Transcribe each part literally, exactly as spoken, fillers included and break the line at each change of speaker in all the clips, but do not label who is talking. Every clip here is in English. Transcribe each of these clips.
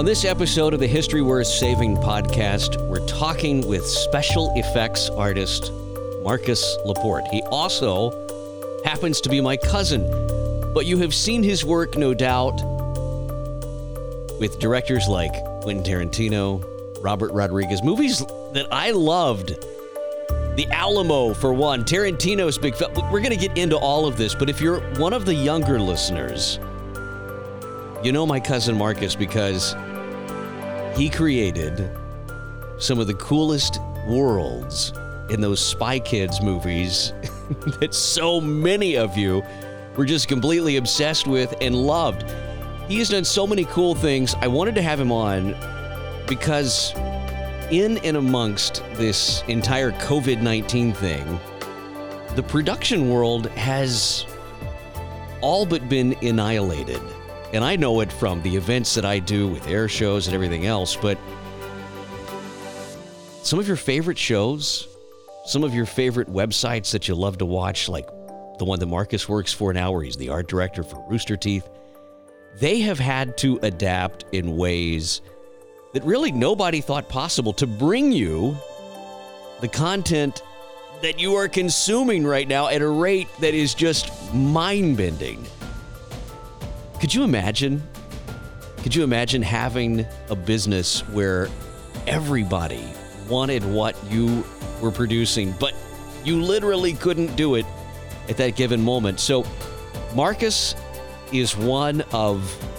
On this episode of the History Worth Saving podcast, we're talking with special effects artist Marcus Laporte. He also happens to be my cousin, but you have seen his work, no doubt, with directors like Quentin Tarantino, Robert Rodriguez, movies that I loved. The Alamo, for one. Tarantino's big film. We're going to get into all of this, but if you're one of the younger listeners, you know my cousin Marcus because he created some of the coolest worlds in those Spy Kids movies that so many of you were just completely obsessed with and loved. He has done so many cool things. I wanted to have him on because in and amongst this entire covid nineteen thing, the production world has all but been annihilated. And I know it from the events that I do with air shows and everything else, but some of your favorite shows, some of your favorite websites that you love to watch, like the one that Marcus works for now, where he's the art director for Rooster Teeth, they have had to adapt in ways that really nobody thought possible to bring you the content that you are consuming right now at a rate that is just mind-bending. Could you imagine? Could you imagine having a business where everybody wanted what you were producing, but you literally couldn't do it at that given moment? So Marcus is one of,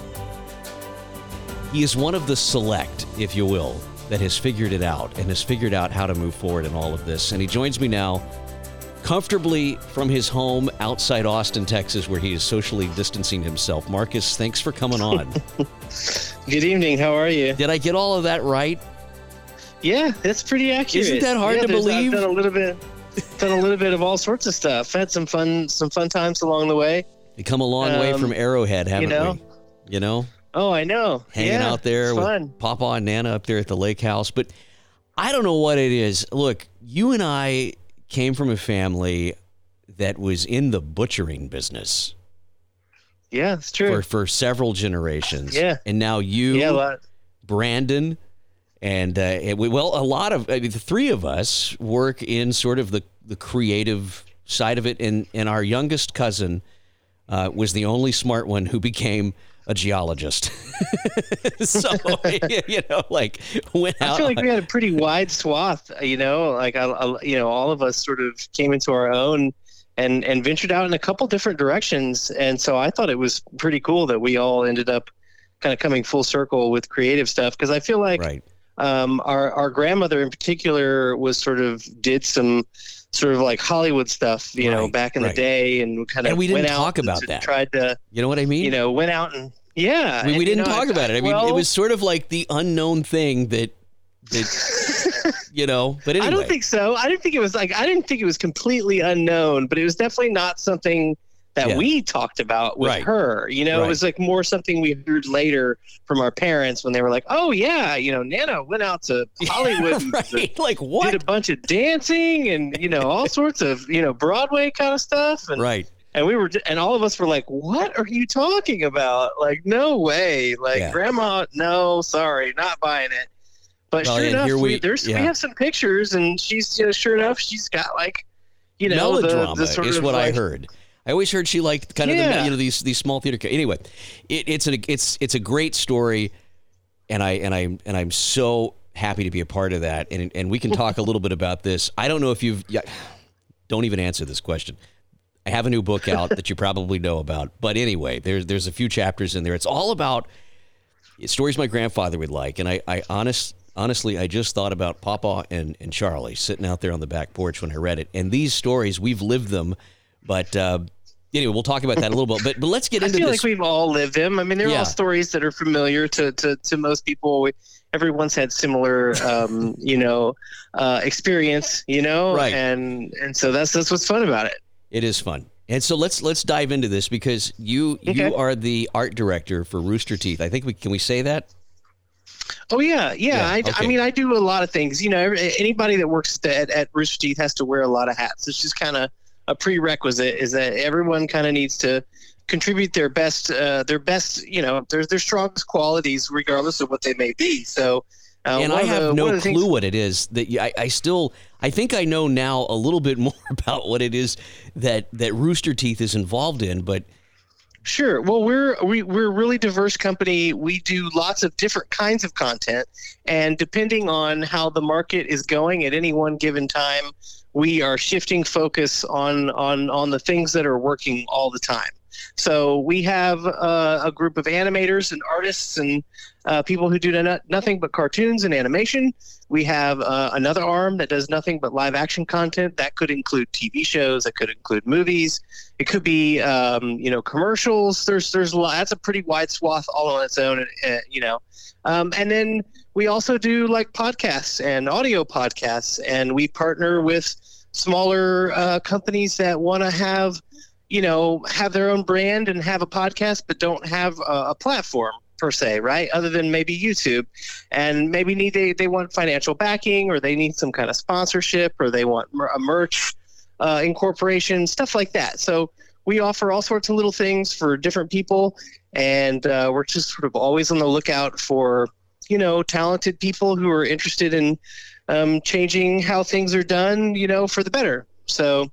he is one of the select, if you will, that has figured it out and has figured out how to move forward in all of this. And he joins me now comfortably from his home outside Austin, Texas, where he is socially distancing himself. Marcus, thanks for coming on.
Good evening. How are you?
Did I get all of that right?
Yeah, that's pretty accurate.
Isn't that hard
yeah,
to believe?
I've done a little bit, done a little bit of all sorts of stuff. Had some fun, some fun times along the way.
We come a long um, way from Arrowhead, haven't
you know?
we? You know?
Oh, I know.
Hanging
yeah,
out there with
fun.
Papa and Nana up there at the lake house. But I don't know what it is. Look, you and I came from a family that was in the butchering business.
Yeah, it's true.
For, for several generations.
Yeah.
And now you,
yeah, a lot.
Brandon, and, uh, we, well, a lot of, I mean, the three of us work in sort of the, the creative side of it. And, and our youngest cousin uh, was the only smart one who became a geologist. So, you know, like went out.
I feel like we had a pretty wide swath, you know, like, I, I, you know, all of us sort of came into our own and, and ventured out in a couple different directions. And so I thought it was pretty cool that we all ended up kind of coming full circle with creative stuff. Cause I feel like
right.
um, our, our grandmother in particular was sort of did some sort of like Hollywood stuff, you right, know, back in right. the day, and kind of
and we didn't
went
talk
out
about
and
that.
Tried to,
you know what I mean?
You know, went out and yeah,
I mean, we
and,
didn't
you know,
talk
I,
about it. I mean,
well,
it was sort of like the unknown thing that, that you know. But anyway,
I don't think so. I didn't think it was like I didn't think it was completely unknown, but it was definitely not something that yeah. we talked about with
right.
her. You know,
right.
it was like more something we heard later from our parents when they were like, "Oh yeah, you know, Nana went out to Hollywood,
yeah, right.
and
like what?
Did a bunch of dancing and you know all sorts of you know Broadway kind of stuff." And,
right.
And we were, and all of us were like, "What are you talking about? Like, no way! Like, yeah. Grandma, no, sorry, not buying it." But well, sure enough, we, we, there's yeah. we have some pictures, and she's you know, sure enough, she's got like, you know,
melodrama
the, the sort
is
of
what
like,
I heard. I always heard she liked kind of
yeah.
the, you know these these small theater. Anyway, it, it's a it's it's a great story, and I and I and I'm so happy to be a part of that. And and we can talk a little bit about this. I don't know if you've. Yeah, don't even answer this question. I have a new book out that you probably know about. But anyway, there's there's a few chapters in there. It's all about stories my grandfather would like. And I, I honest, honestly, I just thought about Papa and, and Charlie sitting out there on the back porch when I read it. And these stories, we've lived them. But uh, anyway, we'll talk about that a little bit. But but let's get into this.
I feel this. like we've all lived them. I mean, they're
yeah.
all stories that are familiar to, to, to most people. We, everyone's had similar, um, you know, uh, experience, you know,
right.
and and so that's that's what's fun about it.
It is fun. And so let's let's dive into this because you okay. you are the art director for Rooster Teeth. I think we can we say that?
Oh yeah, yeah.
yeah
I,
okay.
I mean, I do a lot of things. You know, anybody that works at, at Rooster Teeth has to wear a lot of hats. It's just kind of a prerequisite is that everyone kind of needs to contribute their best, uh, their best, you know, their their strongest qualities, regardless of what they may be. So, uh,
and I have
the,
no clue
things-
what it is that you, I, I still, I think I know now a little bit more about what it is that that Rooster Teeth is involved in, but.
Sure. Well, we're we, we're a really diverse company. We do lots of different kinds of content, and depending on how the market is going at any one given time, we are shifting focus on on on the things that are working all the time. So we have uh, a group of animators and artists and uh, people who do no- nothing but cartoons and animation. We have uh, another arm that does nothing but live action content. That could include T V shows. That could include movies. It could be, um, you know, commercials. There's, there's a lot. That's a pretty wide swath all on its own, uh, you know. Um, and then we also do like podcasts and audio podcasts, and we partner with smaller uh, companies that want to have, you know, have their own brand and have a podcast, but don't have a, a platform per se, right? Other than maybe YouTube, and maybe need they, they want financial backing, or they need some kind of sponsorship, or they want mer- a merch uh, incorporation, stuff like that. So we offer all sorts of little things for different people, and uh, we're just sort of always on the lookout for, you know, talented people who are interested in um, changing how things are done, you know, for the better. So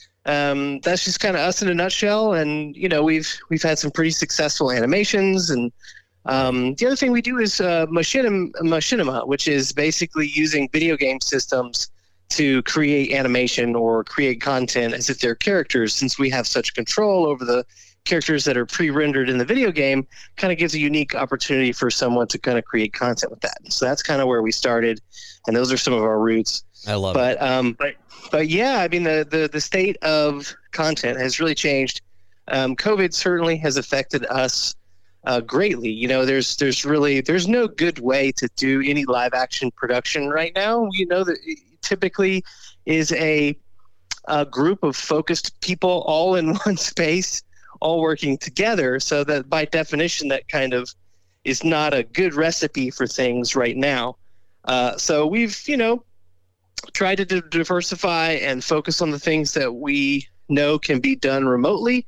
um, that's just kind of us in a nutshell. And, you know, we've, we've had some pretty successful animations. And um, the other thing we do is uh, machinima, machinima, which is basically using video game systems to create animation or create content as if they're characters. Since we have such control over the characters that are pre-rendered in the video game, kind of gives a unique opportunity for someone to kind of create content with that. So that's kind of where we started, and those are some of our roots.
I love
but,
it.
Um, but, but yeah, I mean, the, the, the state of content has really changed. Um, COVID certainly has affected us uh, greatly. You know, there's, there's really, there's no good way to do any live action production right now. You know, that typically is a, a group of focused people all in one space, all working together. So that by definition, that kind of is not a good recipe for things right now. Uh, so we've, you know, tried to d- diversify and focus on the things that we know can be done remotely,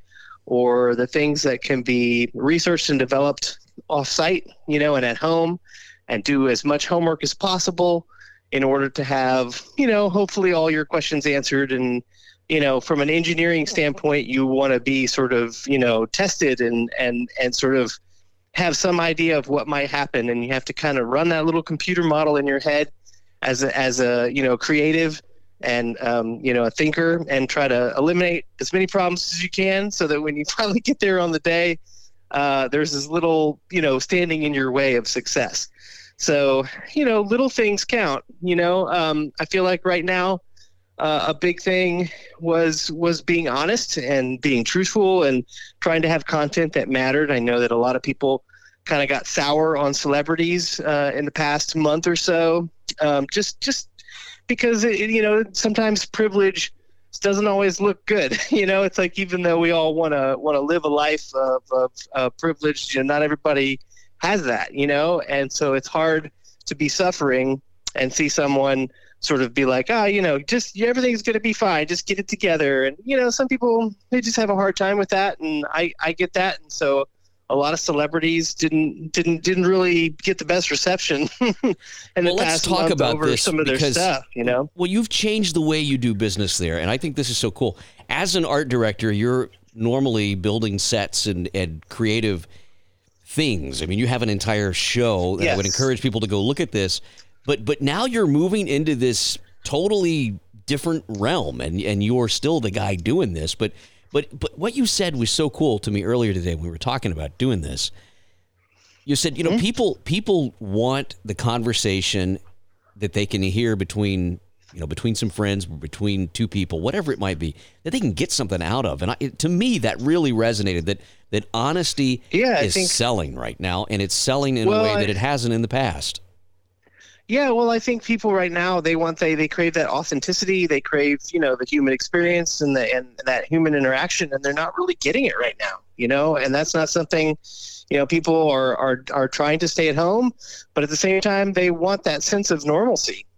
or the things that can be researched and developed off-site, you know, and at home, and do as much homework as possible in order to have, you know, hopefully all your questions answered. And, you know, from an engineering standpoint, you want to be sort of, you know, tested and, and, and sort of have some idea of what might happen. And you have to kind of run that little computer model in your head as a, as a, you know, creative and, um, you know, a thinker, and try to eliminate as many problems as you can, so that when you finally get there on the day, uh, there's as little, you know, standing in your way of success. So, you know, little things count. You know, um, I feel like right now, Uh, a big thing was was being honest and being truthful and trying to have content that mattered. I know that a lot of people kind of got sour on celebrities uh, in the past month or so, um, just just because it, you know, sometimes privilege doesn't always look good. You know, it's like, even though we all want to want to live a life of, of uh, privilege, you know, not everybody has that. You know, and so it's hard to be suffering and see someone sort of be like, ah, oh, you know, just everything's going to be fine. Just get it together. And, you know, some people, they just have a hard time with that. And I, I get that. And so a lot of celebrities didn't, didn't, didn't really get the best reception in
well,
the
let's
past
talk
month
about
over
this
some of their
because,
stuff, you know?
Well, you've changed the way you do business there. And I think this is so cool. As an art director, you're normally building sets and, and creative things. I mean, you have an entire show that
yes.
I would encourage people to go look at this. But but now you're moving into this totally different realm, and, and you're still the guy doing this. But but but what you said was so cool to me earlier today when we were talking about doing this. You said, you know, mm-hmm. people people want the conversation that they can hear between, you know, between some friends, between two people, whatever it might be, that they can get something out of. And I, it, to me, that really resonated, that that honesty
yeah,
is
think,
selling right now, and it's selling in
well,
a way
I,
that it hasn't in the past.
Yeah, well, I think people right now, they want they they crave that authenticity. They crave, you know, the human experience and the and that human interaction, and they're not really getting it right now, you know. And that's not something, you know, people are are are trying to stay at home, but at the same time, they want that sense of normalcy,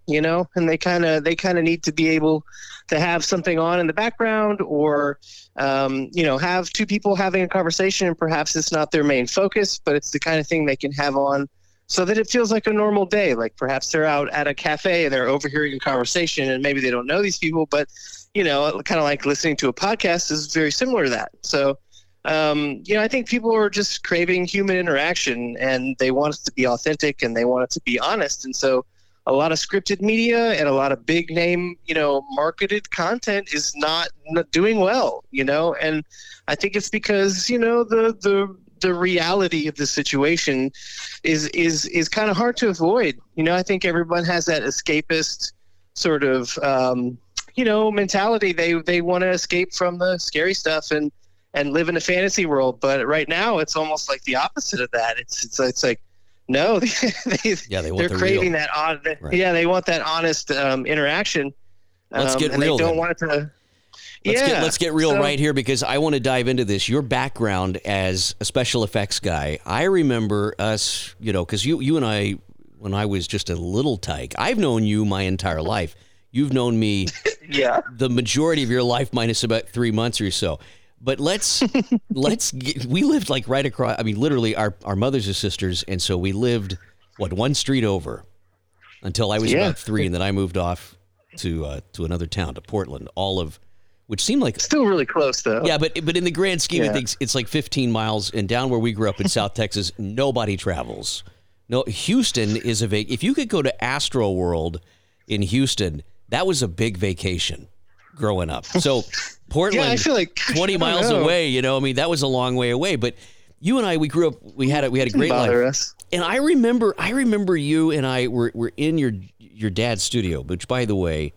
you know, and they kind of they kind of need to be able to have something on in the background, or um, you know, have two people having a conversation, and perhaps it's not their main focus, but it's the kind of thing they can have on so that it feels like a normal day. Like perhaps they're out at a cafe and they're overhearing a conversation, and maybe they don't know these people, but you know, kind of like listening to a podcast is very similar to that. So Um, you know, I think people are just craving human interaction, and they want it to be authentic, and they want it to be honest. And so a lot of scripted media and a lot of big name, you know, marketed content is not, not doing well, you know, and I think it's because, you know, the, the, the reality of the situation is, is, is kind of hard to avoid. You know, I think everyone has that escapist sort of, um, you know, mentality. They, they want to escape from the scary stuff and, and live in a fantasy world. But right now it's almost like the opposite of that. It's, it's, it's like, no, they,
yeah, they want
they're
the
craving
real.
that on.
Right.
Yeah, they want that honest um, interaction.
Let's
um,
get
and
real.
They don't
then.
want it to.
Let's
yeah,
get let's get real
so,
right here, because I want to dive into this. Your background as a special effects guy. I remember us, you know, because you you and I, when I was just a little tyke, I've known you my entire life. You've known me
yeah.
the majority of your life, minus about three months or so. But let's let's get, we lived like right across. I mean, literally, our our mothers are sisters, and so we lived what one street over until I was
Yeah.
about three, and then I moved off to uh, to another town, to Portland. All of which seemed like
Still really close though.
yeah, but but in the grand scheme
Yeah.
of things, it's like fifteen miles. And down where we grew up in South Texas, nobody travels. No, Houston is a vac. If you could go to Astro World in Houston, that was a big vacation growing up. So Portland,
Yeah, I feel like
twenty
I don't
miles
know.
away. You know, I mean, that was a long way away. But you and I, we grew up. We had a, we had a
Didn't
great
bother
life.
us.
And I remember, I remember you and I were were in your your dad's studio, which, by the way,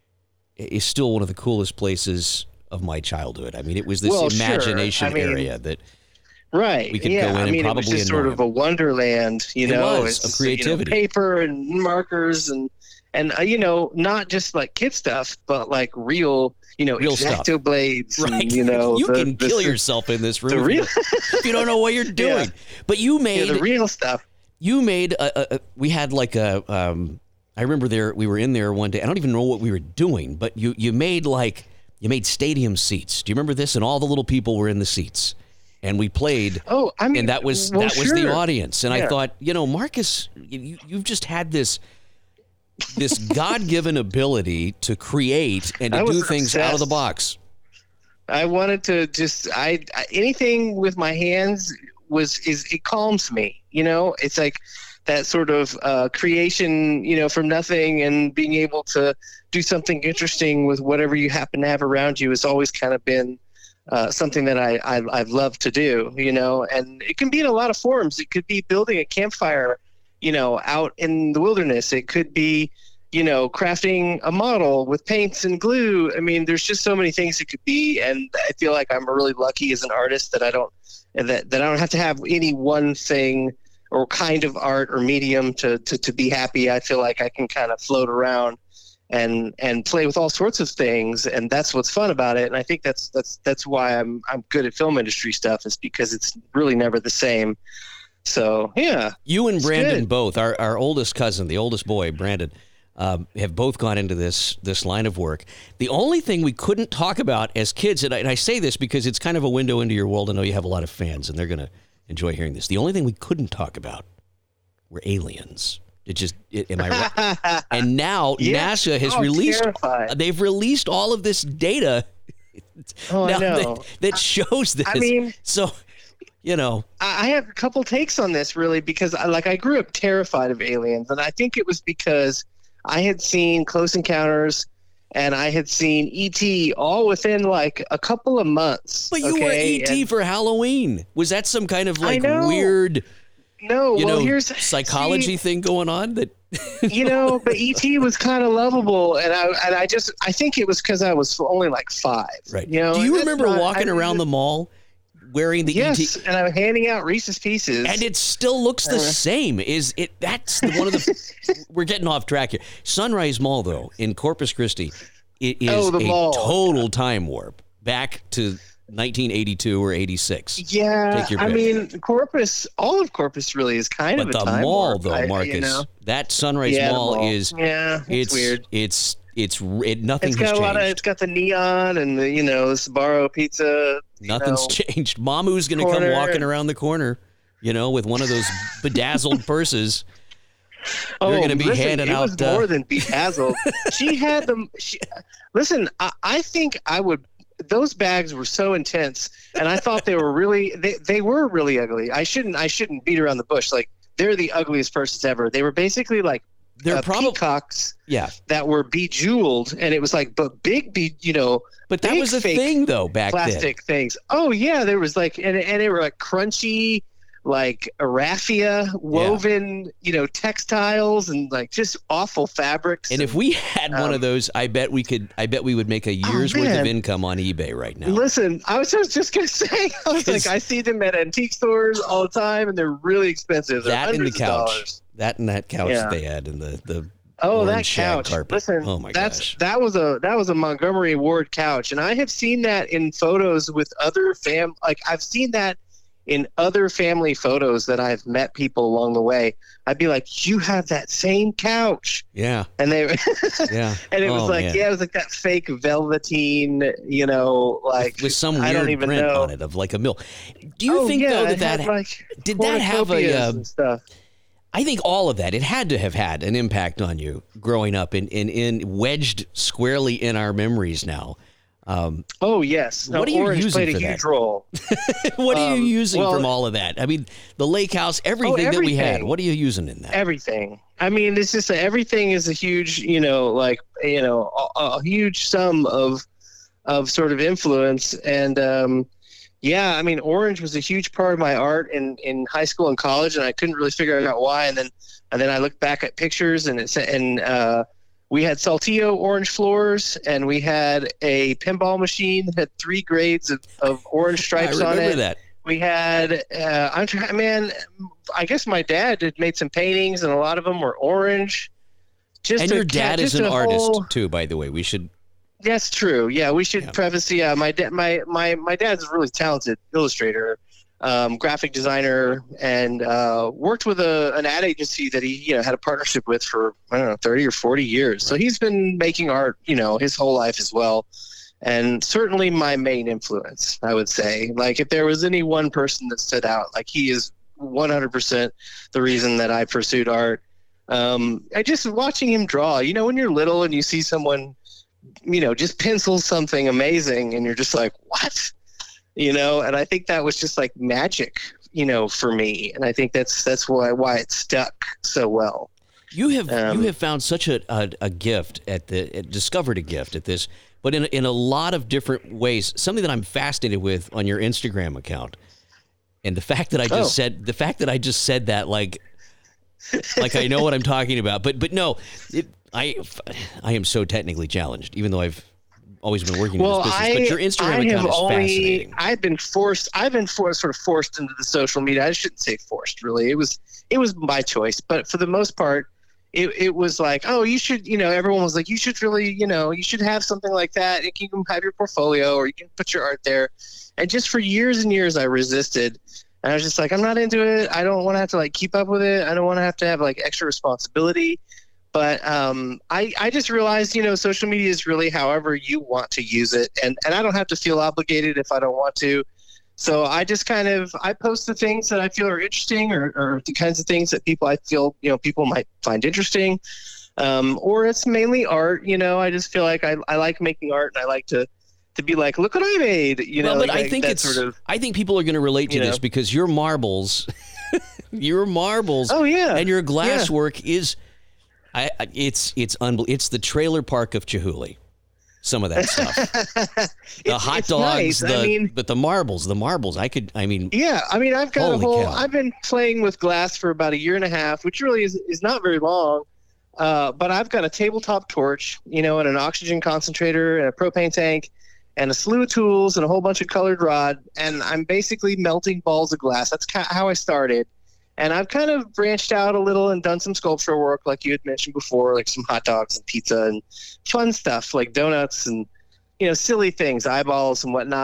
is still one of the coolest places of my childhood. I mean, it was this
Well, sure.
imagination
I mean,
area that
Right.
we could
yeah.
go in
I
and
mean,
probably
it was just sort
annoy
of a wonderland, you
It
know,
was,
it's
of
just, you know,
creativity.
paper and markers and, and, uh, you know, not just like kid stuff, but like real, you know,
Real stuff.
X-Acto blades,
right.
and, you know,
you
the,
can
the,
kill
the,
yourself in this room
the
if
real,
you- if you don't know what you're doing.
Yeah.
But you
yeah,
made
the real stuff.
you made a, a, a we had like a um I remember there we were in there one day. I don't even know what we were doing, but you you made like you made stadium seats. Do you remember this? And all the little people were in the seats, and we played.
Oh, I mean,
and that was
well,
that was the
sure.
audience. And I
Yeah.
thought, you know, Marcus, you, you've just had this this God-given ability to create and to
I was
do things out of the
obsessed.
box.
I wanted to just I, I anything with my hands was is it calms me, you know. It's like that sort of uh, creation, you know, from nothing, and being able to do something interesting with whatever you happen to have around you has always kind of been uh, something that I, I I've loved to do, you know. And it can be in a lot of forms. It could be building a campfire, you know, out in the wilderness. It could be, you know, crafting a model with paints and glue. I mean, there's just so many things it could be. And I feel like I'm really lucky as an artist that I don't, that, that I don't have to have any one thing or kind of art or medium to, to, to be happy. I feel like I can kind of float around and, and play with all sorts of things. And that's what's fun about it. And I think that's, that's, that's why I'm, I'm good at film industry stuff, is because it's really never the same. So, yeah.
You and
It's
Brandon
good.
both, our, our oldest cousin, the oldest boy, Brandon, um, have both gone into this this line of work. The only thing we couldn't talk about as kids, and I, and I say this because it's kind of a window into your world. I know you have a lot of fans, and they're going to enjoy hearing this. The only thing we couldn't talk about were aliens. It just, it, am I right? And now
Yeah.
NASA has
Oh,
released,
terrified.
they've released all of this data
Oh, I
now
know.
that, that shows this.
I mean,
so, you know,
I I have a couple takes on this, really, because I, like I grew up terrified of aliens, and I think it was because I had seen Close Encounters and I had seen E T all within like a couple of months.
but you
okay?
were E T
And-
for Halloween. Was that some kind of like
know.
weird,
no,
you
well,
know,
here's
psychology
see,
thing going on? That
you know, but E T was kind of lovable, and I and I just I think it was because I was only like five.
right?
You know,
Do
and
you
that's
remember
not-
walking
I-
around the mall wearing the
Yes,
E T?
and I'm handing out Reese's Pieces.
And it still looks the
Uh.
same. Is it? That's the, one of the. We're getting off track here. Sunrise Mall, though, in Corpus Christi, it is
Oh, the
a
mall.
total time warp back to nineteen eighty-two or eighty-six.
Yeah,
Take your
I
pick.
mean, Corpus, all of Corpus really is kind
But
of a
the
time
mall,
warp,
though,
I-
Marcus,
you know?
that Sunrise
Yeah, the
Mall,
mall.
is
Yeah, it's,
it's
weird.
It's it's it, nothing
It's
has
got a
changed.
lot of. It's got the neon and the you know Sbarro pizza. you
Nothing's
know.
changed. Mamu's going to come
corner.
walking around the corner, you know, with one of those bedazzled purses.
Oh,
You're gonna be
listen,
handing
it
out,
was
uh,
more than bedazzled. She had them. She, listen, I, I think I would. Those bags were so intense, and I thought they were really. They, they were really ugly. I shouldn't. I shouldn't beat around the bush. Like they're the ugliest purses ever. They were basically like
They're
uh,
probably
peacocks
yeah,
that were bejeweled, and it was like but big, be you know.
but that
big
was a
fake
thing though back then.
plastic things. Oh yeah, there was like and and they were like crunchy, like raffia woven, you know, textiles and like just awful fabrics.
And if we had one
Um,
of those, I bet we could. I bet we would make a year's worth of
man.
income on eBay right now.
Listen, I was just, just gonna say, I was
Because-
like, I see them at antique stores all the time, and they're really expensive. They're
That and the
hundreds of
couch,
dollars.
that and that couch
Yeah.
that they had, and the the
Oh, that
orange shag
couch!
carpet.
Listen,
Oh my
that's
gosh.
that was a that was a Montgomery Ward couch, and I have seen that in photos with other fam. Like I've seen that in other family photos that I've met people along the way. I'd be like, "You have that same couch,"
Yeah,
and they
yeah.
and it was
Oh,
like,
man.
yeah, it was like that fake velveteen, you know, like
with some
I don't
weird
even
print
know.
on it of like a mill. Do you
Oh,
think
yeah,
though
it
that
had,
that
like
did that have a?
cornucopias
Uh,
and stuff?
I think all of that. It had to have had an impact on you growing up and in, in, in wedged squarely in our memories now. Um,
Oh yes, no,
What are you
Orange
using
played a
for
huge
that?
role.
what are you
Um,
using
well-
from all of that? I mean, the lake house, everything, that we had.
everything.
What are you using in that?
Everything. I mean, it's just that everything is a huge, you know, like you know, a, a huge sum of of sort of influence. And um, yeah, I mean, Orange was a huge part of my art in, in high school and college, and I couldn't really figure out why. And then and then I looked back at pictures, and it's and uh, we had Saltillo orange floors, and we had a pinball machine that had three grades of, of orange
I
stripes on
remember
it.
that.
We had, uh, I'm trying, man, I guess my dad had made some paintings, and a lot of them were orange. Just
And
a
your
cat-
dad is
just
an
a
artist
whole-
too, by the way. We should.
That's true. Yeah, we should
Yeah.
preface. Yeah, my dad, my my my dad's a really talented illustrator, um, graphic designer, and uh, worked with a an ad agency that he you know had a partnership with for I don't know thirty or forty years. So he's been making art, you know, his whole life as well. And certainly my main influence, I would say. Like if there was any one person that stood out, like he is one hundred percent the reason that I pursued art. Um, I just watching him draw, you know, when you're little and you see someone, you know, just pencil something amazing and you're just like, what? You know, and I think that was just like magic, you know, for me. And I think that's, that's why, why it stuck so well.
You have
Um,
you have found such a, a, a gift at the uh, discovered a gift at this, but in a, in a lot of different ways. Something that I'm fascinated with on your Instagram account, and the fact that I just
Oh.
said the fact that I just said that like like I know what I'm talking about. But but no, it, I I am so technically challenged, even though I've always been working
Well,
in this business.
I,
but your Instagram
I
account
have
is
only,
fascinating.
I've been forced, I've been forced, sort of forced into the social media. I shouldn't say forced, really. It was, it was my choice. But for the most part, it, it was like, oh, you should, you know, everyone was like, you should really, you know, you should have something like that. You can have your portfolio or you can put your art there. And just for years and years, I resisted. And I was just like, I'm not into it. I don't want to have to like keep up with it. I don't want to have to have like extra responsibility. But um, I, I just realized, you know, social media is really however you want to use it. And, and I don't have to feel obligated if I don't want to. So I just kind of, I post the things that I feel are interesting or, or the kinds of things that people I feel, you know, people might find interesting. Um, or it's mainly art, you know, I just feel like I, I like making art and I like to, to be like, look what I made, you
well,
know.
but
like,
I think
that
it's.
sort of,
I think people are going to relate to
you
this
know.
because your marbles, your marbles,
oh yeah.
and your glass work is. I, I it's it's unbel- It's the trailer park of Chihuly. Some of that stuff. The
It's-
hot
it's
dogs,
nice.
the
I mean,
but the marbles, the marbles. I could. I mean,
yeah, I mean, I've got
Holy
a whole.
cow.
I've been playing with glass for about a year and a half, which really is is not very long. Uh, but I've got a tabletop torch, you know, and an oxygen concentrator and a propane tank, and a slew of tools and a whole bunch of colored rod, and I'm basically melting balls of glass. That's kind of how I started. And I've kind of branched out a little and done some sculptural work, like you had mentioned before, like some hot dogs and pizza and fun stuff like donuts and, you know, silly things, eyeballs and whatnot.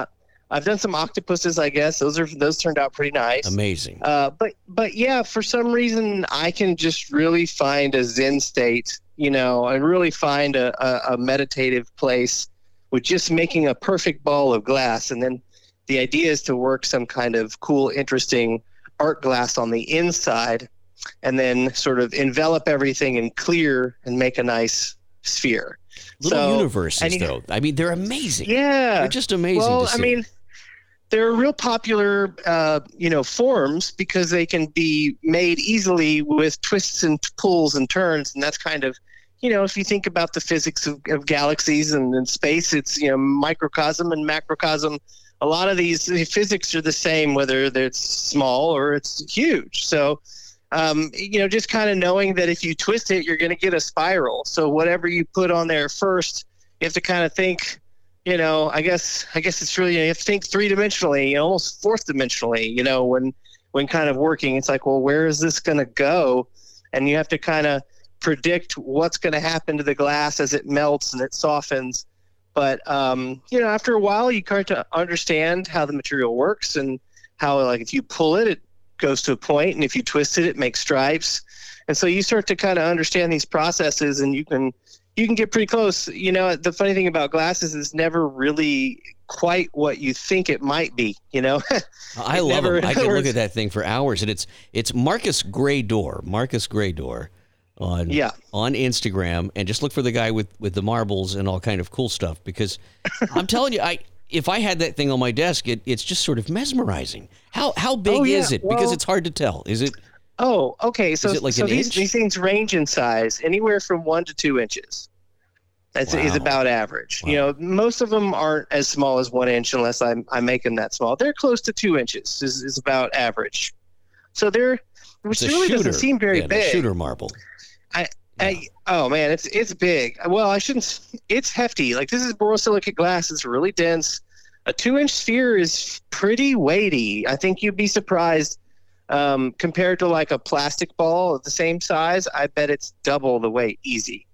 I've done some octopuses, I guess. Those are those turned out pretty nice.
Amazing.
Uh, but but yeah, for some reason, I can just really find a Zen state, you know, and really find a, a, a meditative place with just making a perfect ball of glass. And then the idea is to work some kind of cool, interesting art glass on the inside, and then sort of envelop everything in clear and make a nice sphere.
Little
so,
universes,
you,
though. I mean, they're amazing.
Yeah.
They're just amazing
well,
to see.
I mean, they're real popular, uh, you know, forms because they can be made easily with twists and pulls and turns. And that's kind of, you know, if you think about the physics of, of galaxies and, and space, it's, you know, microcosm and macrocosm. A lot of these the physics are the same, whether it's small or it's huge. So, um, you know, just kind of knowing that if you twist it, you're going to get a spiral. So whatever you put on there first, you have to kind of think, you know, I guess I guess it's really, you have to think three-dimensionally, you know, almost fourth-dimensionally, you know, when when kind of working. It's like, well, where is this going to go? And you have to kind of predict what's going to happen to the glass as it melts and it softens. But, um, you know, after a while, you kind of understand how the material works and how, like, if you pull it, it goes to a point, and if you twist it, it makes stripes. And so you start to kind of understand these processes, and you can you can get pretty close. You know, the funny thing about glasses is never really quite what you think it might be, you know?
I love
never,
them. I can look at that thing for hours, and it's it's Marcus Graydor, Marcus Graydor on
yeah.
on Instagram, and just look for the guy with, with the marbles and all kind of cool stuff, because I'm telling you, I if I had that thing on my desk, it, it's just sort of mesmerizing. How how big
oh, yeah.
is it?
Well,
because it's hard to tell. Is it?
Oh, okay. So,
is it like
so
an
these,
inch?
these things range in size anywhere from one to two inches. That's
Wow.
is about average.
Wow.
You know, most of them aren't as small as one inch unless I I make them that small. They're close to two inches is, is about average. So they're, which
It's a
really
shooter,
doesn't seem very
then,
big.
A shooter marble.
I,
Yeah.
I, oh man, it's it's big. Well, I shouldn't. It's hefty. Like, this is borosilicate glass. It's really dense. A two-inch sphere is pretty weighty. I think you'd be surprised um, compared to like a plastic ball of the same size. I bet it's double the weight, easy.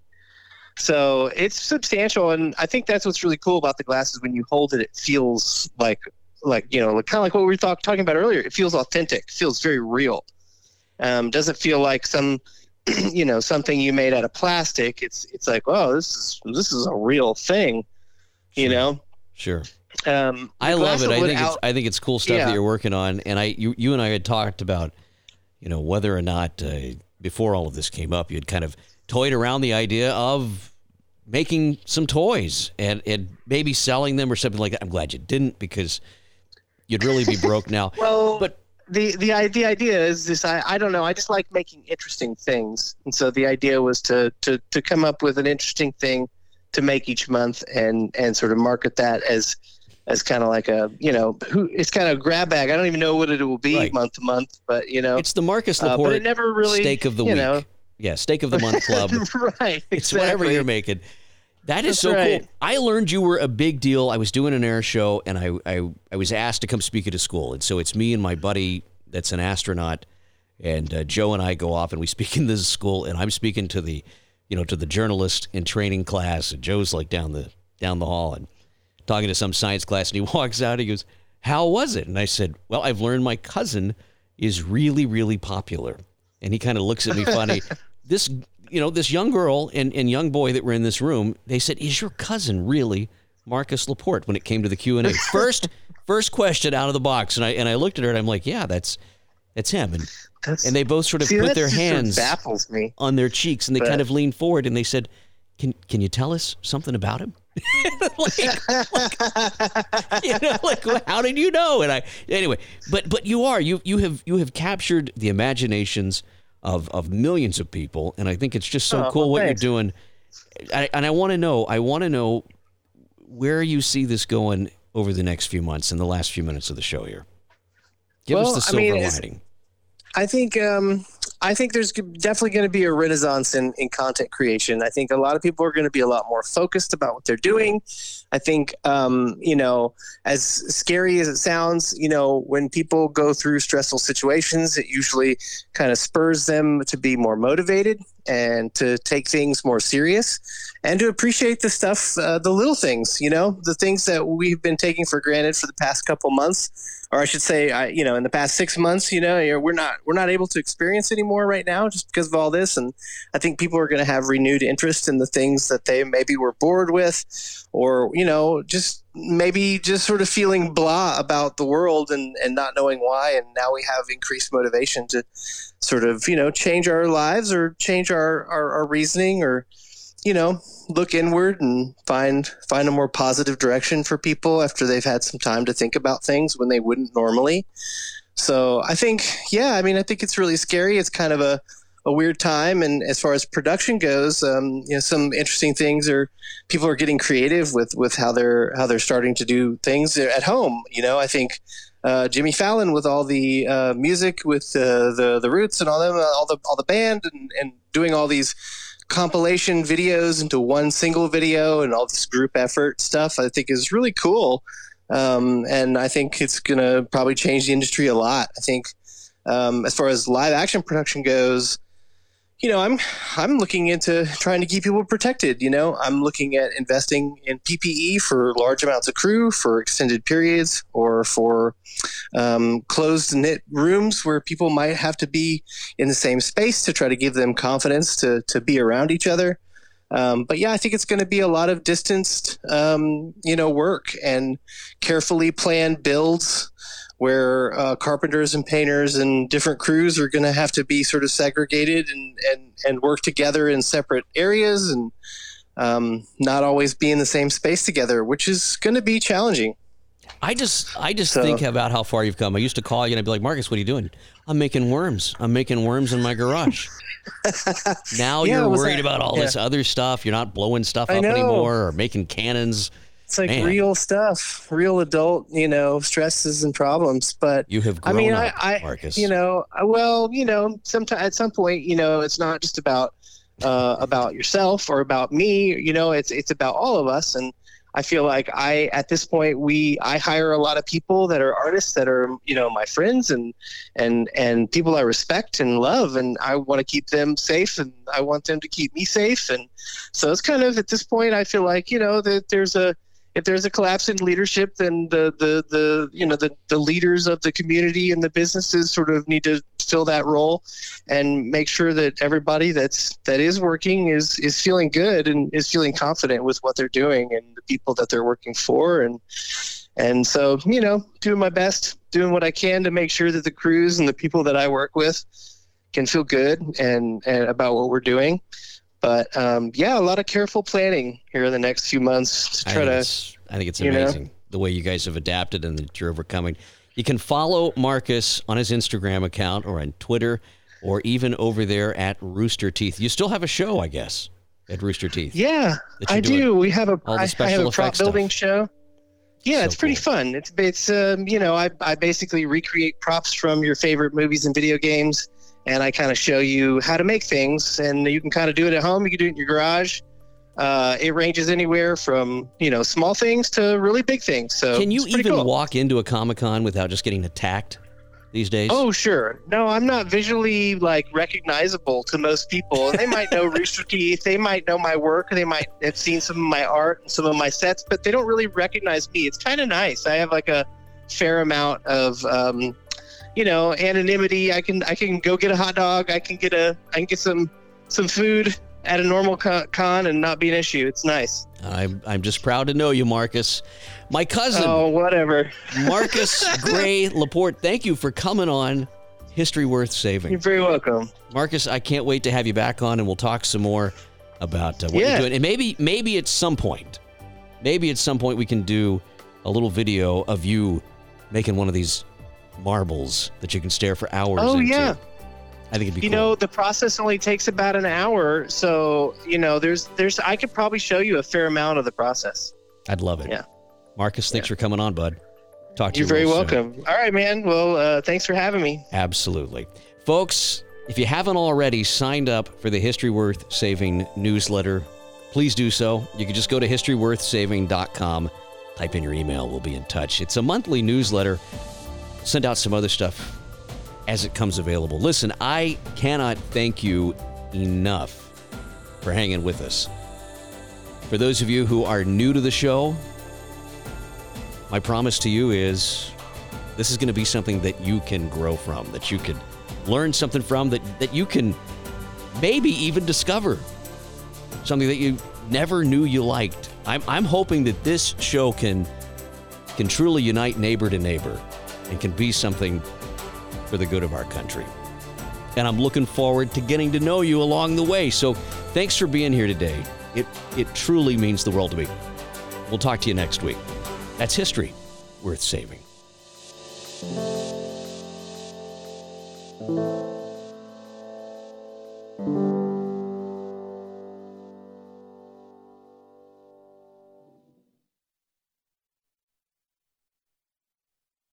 So it's substantial, and I think that's what's really cool about the glasses. When you hold it, it feels like like you know, kind of like what we were talk, talking about earlier. It feels authentic. It feels very real. Um, doesn't feel like some. you know, something you made out of plastic. It's it's like, oh, this is this is a real thing, you
Sure.
know.
Sure.
Um,
I love it. I think
out,
it's I think it's cool stuff
yeah.
that you're working on. And I you you and I had talked about, you know, whether or not uh, before all of this came up, you'd kind of toyed around the idea of making some toys and and maybe selling them or something like that. I'm glad you didn't, because you'd really be broke now.
well,
but
the the the idea is this. I, I don't know. I just like making interesting things, and so the idea was to to to come up with an interesting thing to make each month, and and sort of market that as as kind of like a, you know, who it's kind of a grab bag. I don't even know what it will be
Right.
month to month, but you know,
it's the Marcus
uh, but
Laporte
it never really
steak of the
you
week.
know.
Yeah, steak of the month club.
right.
It's
exactly.
whatever you're making. That is
That's
so
right.
cool. I learned you were a big deal. I was doing an air show, and I, I I was asked to come speak at a school. And so it's me and my buddy that's an astronaut, and uh, Joe and I go off and we speak in this school. And I'm speaking to the, you know, to the journalist in training class. And Joe's like down the down the hall and talking to some science class. And he walks out. He goes, "How was it?" And I said, "Well, I've learned my cousin is really, really popular." And he kind of looks at me funny. This. You know, this young girl and, and young boy that were in this room, they said, "Is your cousin really Marcus Laporte?" when it came to the Q and A. First first question out of the box. And I and I looked at her and I'm like, yeah, that's that's him. And
That's,
and they both sort of
see,
put
that's
their
just what
hands
baffles me.
on their cheeks, and they
But-
kind of leaned forward and they said, Can can you tell us something about him? like, like, you know, like, how did you know? And I anyway, but but you are you you have you have captured the imaginations of of millions of people, and I think it's just so
Oh,
cool
well,
what
thanks.
you're doing. I, and I want to know, I want to know where you see this going over the next few months in the last few minutes of the show here. Give
Well,
us the
I
silver
mean, it's-
lining.
I think um, I think there's definitely going to be a renaissance in, in content creation. I think a lot of people are going to be a lot more focused about what they're doing. I think, um, you know, as scary as it sounds, you know, when people go through stressful situations, it usually kind of spurs them to be more motivated. and to take things more serious and to appreciate the stuff, uh, the little things, you know, the things that we've been taking for granted for the past couple months, or I should say, I, you know, in the past six months, you know, we're not, we're not able to experience anymore right now just because of all this. And I think people are going to have renewed interest in the things that they maybe were bored with, or, you know, just maybe just sort of feeling blah about the world and, and not knowing why. And now we have increased motivation to sort of, you know, change our lives or change our, our, our reasoning, or, you know, look inward and find find a more positive direction for people after they've had some time to think about things when they wouldn't normally. So I think, yeah, I mean, I think it's really scary. It's kind of a, a weird time. And as far as production goes, um, you know, some interesting things are people are getting creative with, with how they're how they're starting to do things at home. You know, I think uh, Jimmy Fallon with all the uh, music with uh, the the Roots and all them, all the all the band and, and doing all these compilation videos into one single video and all this group effort stuff, I think is really cool. Um, and I think it's going to probably change the industry a lot. I think um, as far as live action production goes, you know, I'm I'm looking into trying to keep people protected. You know, I'm looking at investing in P P E for large amounts of crew for extended periods, or for um, closed knit rooms where people might have to be in the same space to try to give them confidence to to be around each other. Um, but yeah, I think it's going to be a lot of distanced, um, you know, work and carefully planned builds, where uh, carpenters and painters and different crews are going to have to be sort of segregated and, and, and work together in separate areas, and um, not always be in the same space together, which is going to be challenging.
I just I just
So-
think about how far you've come. I used to call you and I'd be like, Marcus, what are you doing? I'm making worms. I'm making worms in my garage. Now
Yeah,
you're
was
worried
that-
about all
yeah.
this other stuff. You're not blowing stuff
I
up
know.
anymore or making cannons.
It's like
Man.
real stuff, real adult, you know, stresses and problems. But
You have
I
grown
mean,
up,
I, I,
Marcus.
you know, I- well, you know, sometime at some point, you know, it's not just about uh, about yourself or about me. You know, it's it's about all of us. And I feel like I, at this point, we I hire a lot of people that are artists that are, you know, my friends and and and people I respect and love, and I want to keep them safe, and I want them to keep me safe. And so it's kind of at this point, I feel like, you know, that there's a if there's a collapse in leadership, then the, the, the you know the, the leaders of the community and the businesses sort of need to fill that role and make sure that everybody that's that is working is is feeling good and is feeling confident with what they're doing and the people that they're working for. And and so, you know, doing my best, doing what I can to make sure that the crews and the people that I work with can feel good and, and about what we're doing. But um, yeah, a lot of careful planning here in the next few months to
I
try
think
to.
it's, I think it's
you know?
amazing the way you guys have adapted and that you're overcoming. You can follow Marcus on his Instagram account or on Twitter, or even over there at Rooster Teeth. You still have a show, I guess, at Rooster Teeth.
Yeah,
that you're
I
doing
do. We have a
all the
I, I
special
have a prop
effects
building
stuff.
show. Yeah,
So
it's pretty
cool.
fun. It's it's um, you know I I basically recreate props from your favorite movies and video games, and I kind of show you how to make things, and you can kind of do it at home. You can do it in your garage. Uh, it ranges anywhere from, you know, small things to really big things. So
Can you
it's pretty
even
cool.
walk into a Comic-Con without just getting attacked these days?
Oh, sure. No, I'm not visually like recognizable to most people. And they might know Rooster Teeth. They might know my work. They might have seen some of my art and some of my sets, but they don't really recognize me. It's kind of nice. I have like a fair amount of, um, you know, anonymity. I can I can go get a hot dog. I can get a I can get some some food at a normal con, con and not be an issue. It's nice.
I'm, I'm just proud to know you, Marcus. My cousin,
Oh, whatever.
Marcus Gray Laporte, thank you for coming on History Worth Saving.
You're very welcome.
Marcus, I can't wait to have you back on, and we'll talk some more about uh, what
Yeah.
you're doing. And maybe, maybe at some point, maybe at some point we can do a little video of you making one of these marbles that you can stare for hours
Oh,
into.
yeah.
I think it'd be
You
cool.
know, the process only takes about an hour, so you know, there's there's I could probably show you a fair amount of the process.
I'd love it.
Yeah.
Marcus, thanks for coming on, bud. Talk to
You're
you
very
real soon.
welcome. All right, man. Well, uh, thanks for having me.
Absolutely. Folks, if you haven't already signed up for the History Worth Saving newsletter, please do so. You can just go to history worth saving dot com, type in your email, we'll be in touch. It's a monthly newsletter. Send out some other stuff as it comes available. Listen, I cannot thank you enough for hanging with us. For those of you who are new to the show, my promise to you is this is going to be something that you can grow from, that you can learn something from, that, that you can maybe even discover something that you never knew you liked. I'm, I'm hoping that this show can, can truly unite neighbor to neighbor and can be something for the good of our country. And I'm looking forward to getting to know you along the way. So thanks for being here today. It, it truly means the world to me. We'll talk to you next week. That's history worth saving.
Thank you.